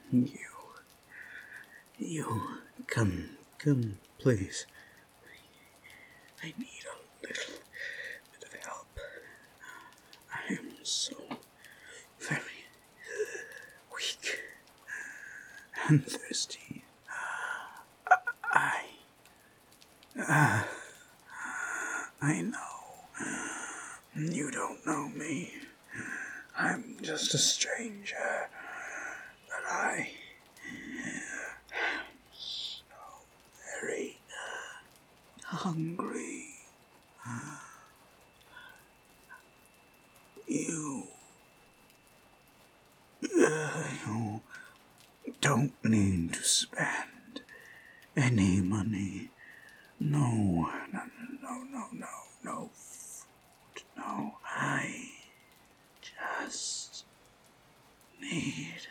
You, come, please. I need a little bit of help. I am so very weak and thirsty. I, I know you don't know me. I'm just a stranger, but I am so very hungry. You, you don't need to spend any money. No, no food. No, I just need.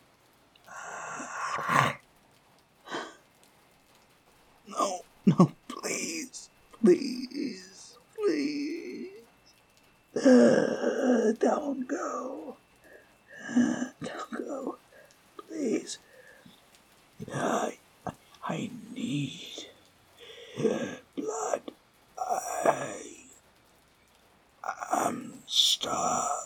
No, please, please, please. Don't go. Don't go. Please. I need blood. I'm starved.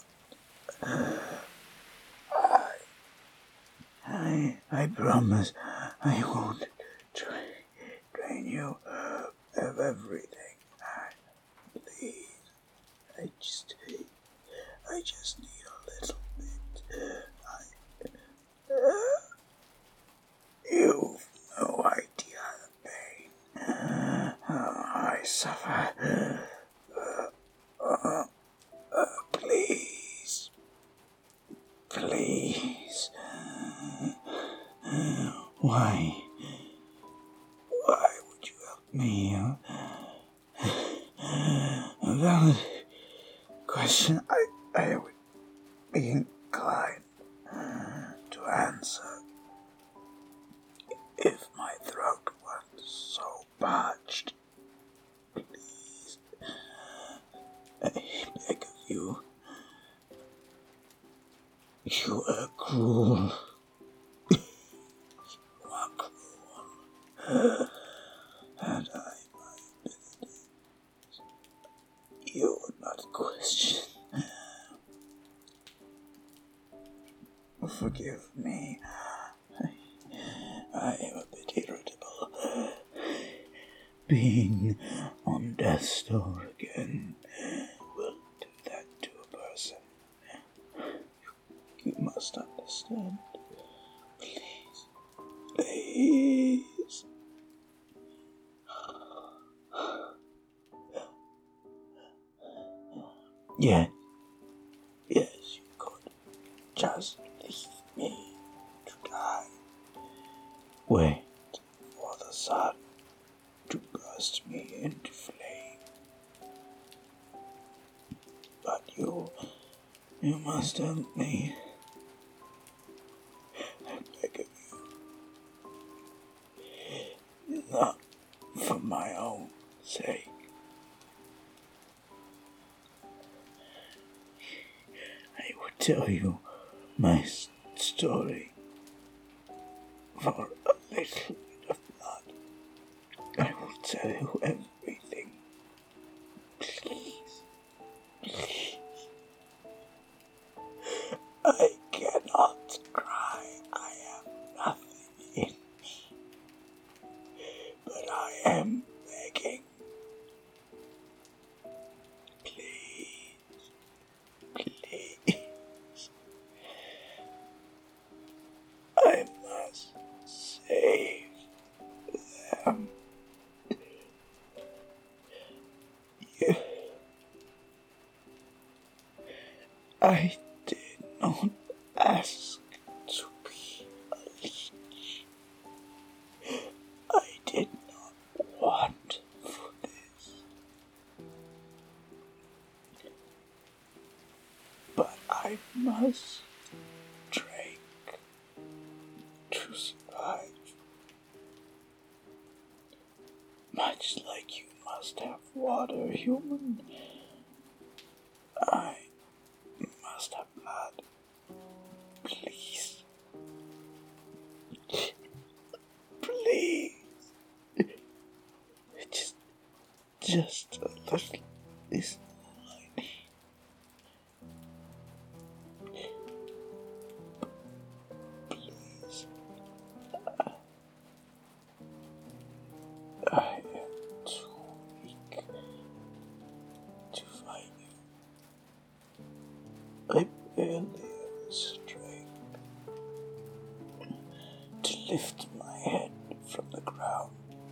I promise I won't drain you of everything. Please. I just need a little bit. You've no idea the pain I suffer. Please. Please. Why? Why would you help me? A valid question I would be inclined to answer if my throat weren't so parched. Please, I beg of you. You are cruel. You are cruel. And I might you would not question. Forgive me. I am a bit irritable. Being on death's door again will do that to a person. You must understand. Please. Please. Yes, you could just leave me to die. Wait for the sun to burst me into flame. But you must help me. I beg of you. Not for my own sake. I would tell you my story for a little bit of blood. I will tell you everything. Please. I cannot cry. I have nothing in me. But I am begging. Please. I must save them. I did not ask to be a leech. I did not want for this. But I must drink to survive. Much like you must have water, human, I must have blood. Please. just a little is all I need. Please. I am too weak to fight you. I barely have strength to lift my head from the ground.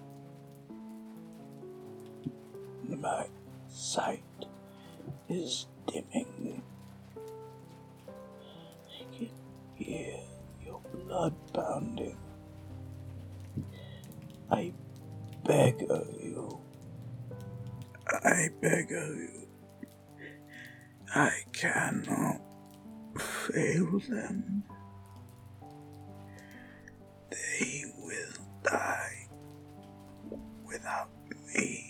My sight is dimming. I can hear your blood pounding. I beg of you. I beg of you. I cannot fail them. They will die without me.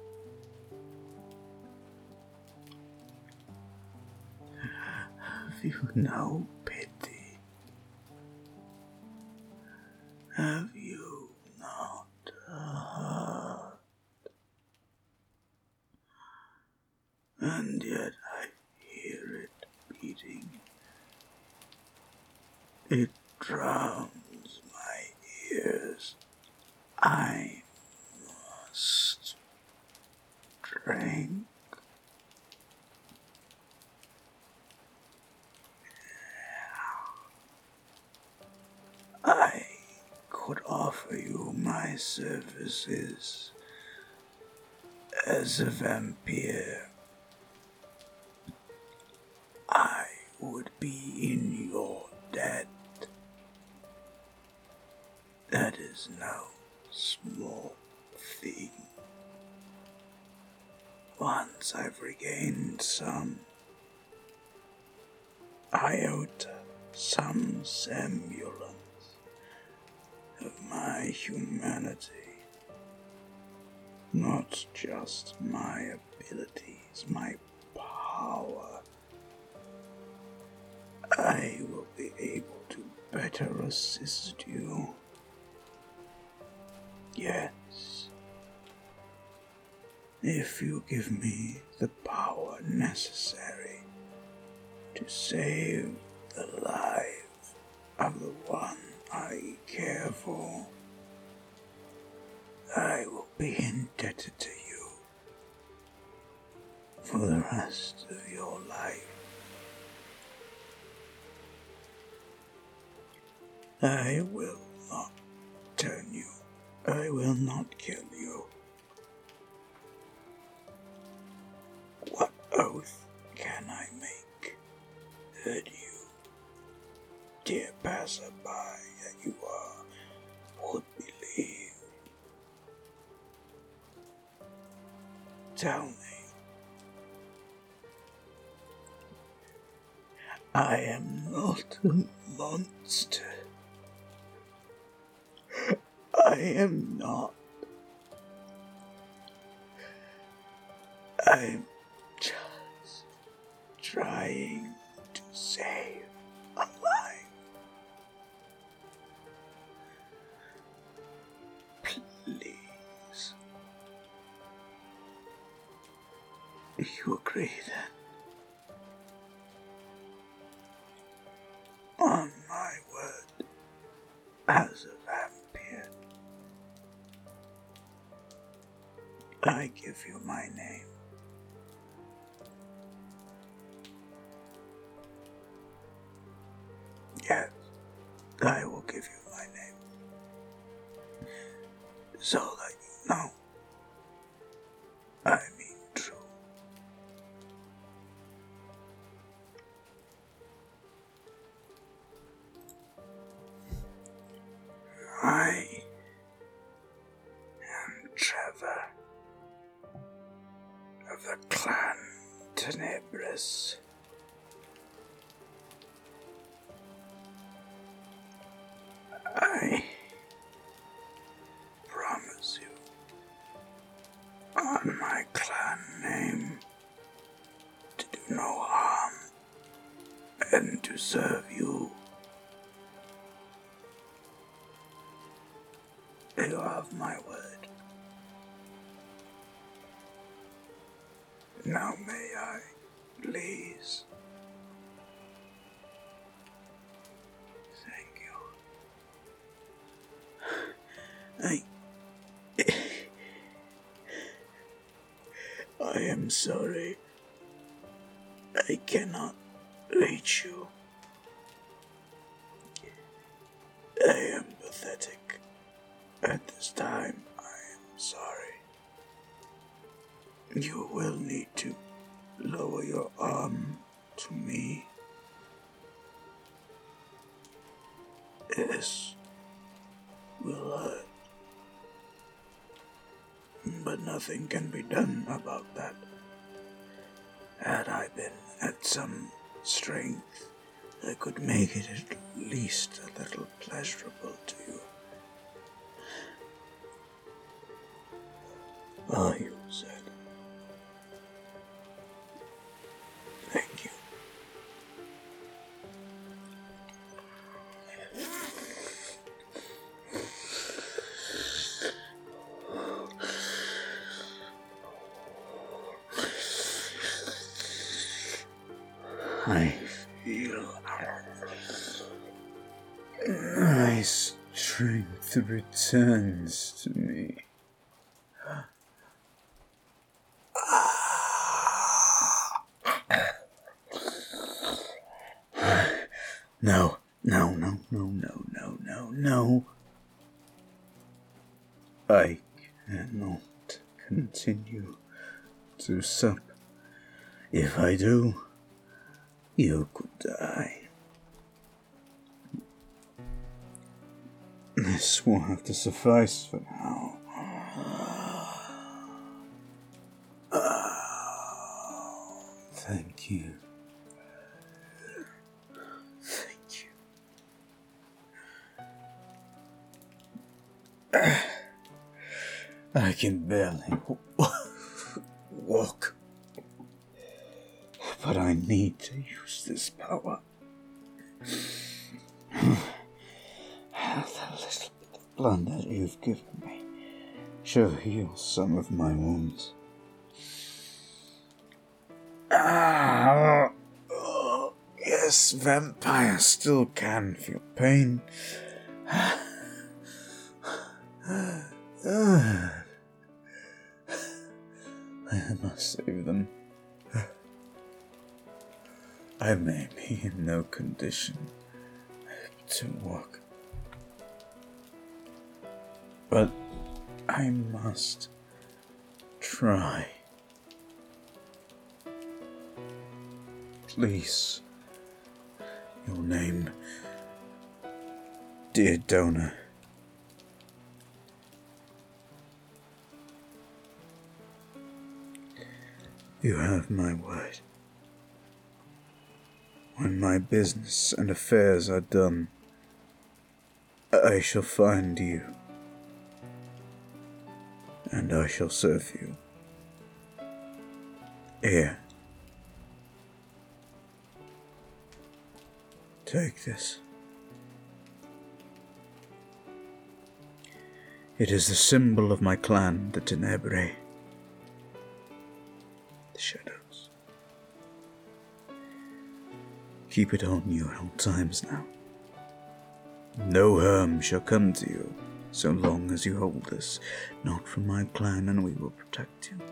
Have you no pity? Have you not a heart? And yet I hear it beating. It drowns my ears. I must drink. I could offer you my services as a vampire. I would be in your debt. That is no small thing. Once I've regained some iota, some semblance of my humanity, not just my abilities, my power, I will be able to better assist you. Yes, if you give me the power necessary to save the life of the one I care for, I will be indebted to you for the rest of your life. I will not turn you. I will not kill you. What oath can I make that you, dear passerby that you are, would believe? Tell me. I am not a monster. I am not. I'm just trying to save a life. Please. You agree then? On my word, as a vampire, I give you my name. Yes, I will give you my name, so that you know I mean true. I am Trevor of the Clan Tenebris. I promise you, on my clan name, to do no harm and to serve you. You have my word. please. Thank you. I am sorry. I cannot reach you. I am pathetic. At this time, I am sorry. You will need to lower your arm to me. This will hurt. But nothing can be done about that. Had I been at some strength, I could make it at least a little pleasurable to you. You said. Thank you. I feel my strength returns to me. No. I cannot continue to sup. If I do, you could die. This will have to suffice for now. Thank you. Thank you. I can barely walk. But I need to use this power. The little bit of blood that you've given me shall heal some of my wounds. Yes, vampires still can feel pain. I must save them. I may be in no condition to walk, but I must try. Please, your name, dear donor. You have my word. When my business and affairs are done, I shall find you, and I shall serve you. Here. Take this. It is the symbol of my clan, the Tenebrae. The shadows. Keep it on you at all times now. No harm shall come to you, so long as you hold this, not from my clan, and we will protect you.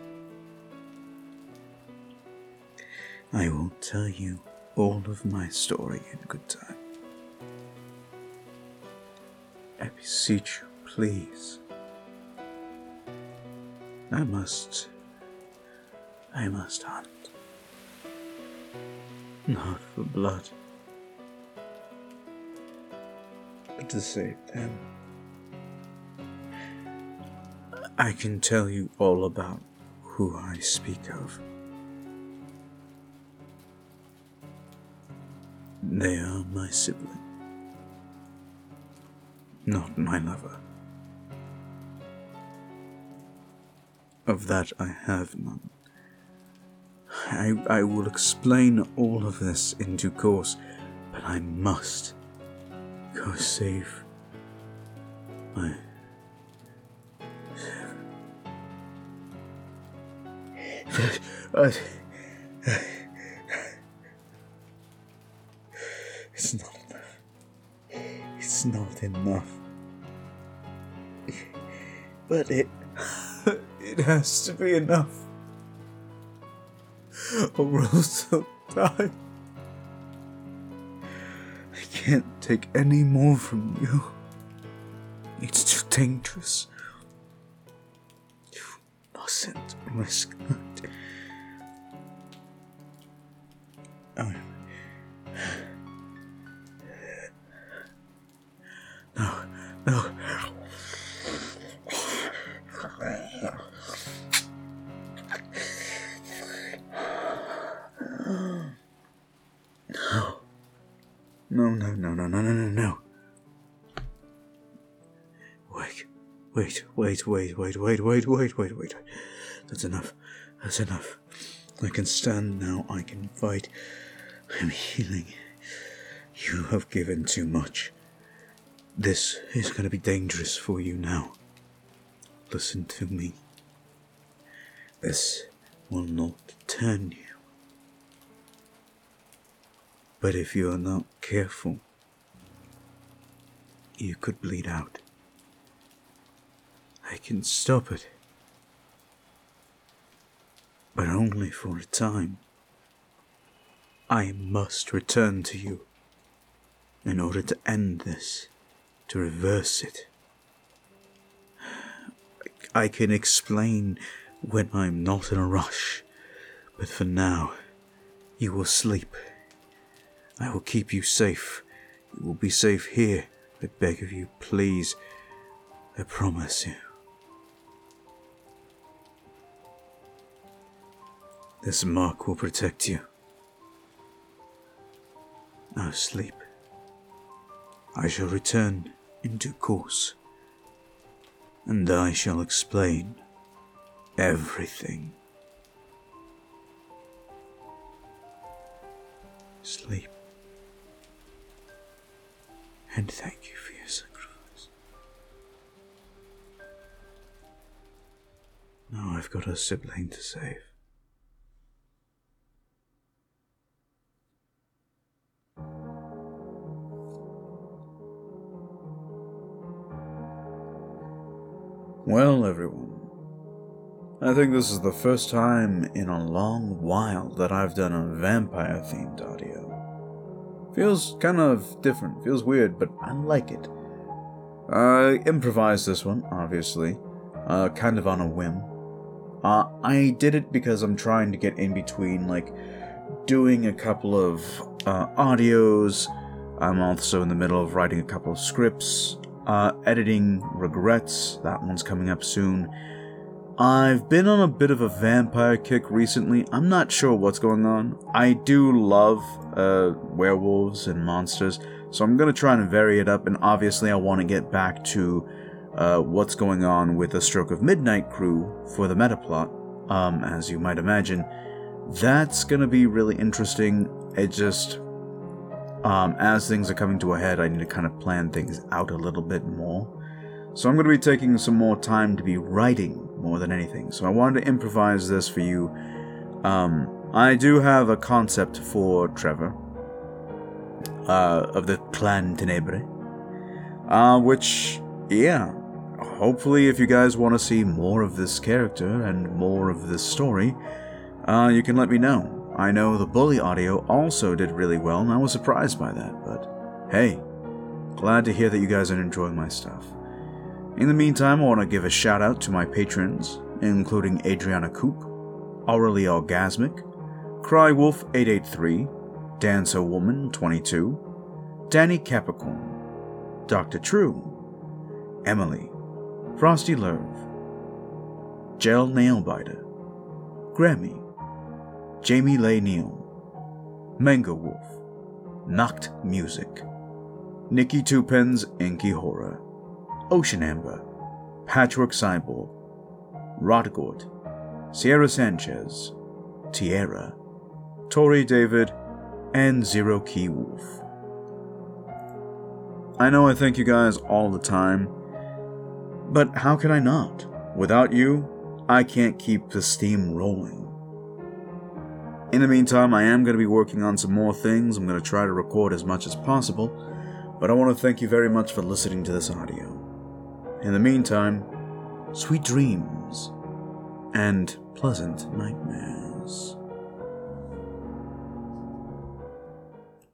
I will tell you all of my story in good time. I beseech you, please. I must hunt. Not for blood, but to save them. I can tell you all about who I speak of. They are my sibling, not my lover. Of that I have none. I will explain all of this in due course, but I must go save my... It's not enough. But it has to be enough. Or else I'll die. I can't take any more from you. It's too dangerous. You mustn't risk that. No. No. Wait. That's enough. I can stand now. I can fight. I'm healing. You have given too much. This is going to be dangerous for you now. Listen to me. This will not turn you. But if you are not careful, you could bleed out. I can stop it. But only for a time. I must return to you in order to end this, to reverse it. I can explain when I'm not in a rush, but for now, you will sleep. I will keep you safe. You will be safe here. I beg of you, please. I promise you. This mark will protect you. Now sleep. I shall return in due course, and I shall explain everything. Sleep. And thank you for your sacrifice. Now I've got a sibling to save. Well, everyone, I think this is the first time in a long while that I've done a vampire-themed audio. Feels kind of different, feels weird, but I like it. I improvised this one, obviously, kind of on a whim. I did it because I'm trying to get in between, doing a couple of audios. I'm also in the middle of writing a couple of scripts. Editing Regrets, that one's coming up soon. I've been on a bit of a vampire kick recently. I'm not sure what's going on. I do love werewolves and monsters, so I'm going to try and vary it up, and obviously I want to get back to what's going on with the Stroke of Midnight crew for the metaplot. As you might imagine, that's going to be really interesting. It just... as things are coming to a head, I need to kind of plan things out a little bit more. So I'm going to be taking some more time to be writing more than anything. So I wanted to improvise this for you. I do have a concept for Trevor, of the Clan Tenebre, which, yeah, hopefully if you guys want to see more of this character and more of this story, you can let me know. I know the Bully audio also did really well, and I was surprised by that, but hey, glad to hear that you guys are enjoying my stuff. In the meantime, I want to give a shout out to my patrons, including Adriana Coop, Aurelie Orgasmic, Crywolf883, Dancer Woman 22, Danny Capricorn, Dr. True, Emily, Frosty Lerv, Gel Nailbiter, Grammy, Jamie Lay Neal, Mango Wolf, Noct Music, Nikki Tupens Inky Horror, Ocean Amber, Patchwork Cyborg, Rodgord, Sierra Sanchez, Tierra, Tori David, and Zero Key Wolf. I know I thank you guys all the time, but how can I not? Without you, I can't keep the steam rolling. In the meantime, I am going to be working on some more things. I'm going to try to record as much as possible, but I want to thank you very much for listening to this audio. In the meantime, sweet dreams and pleasant nightmares.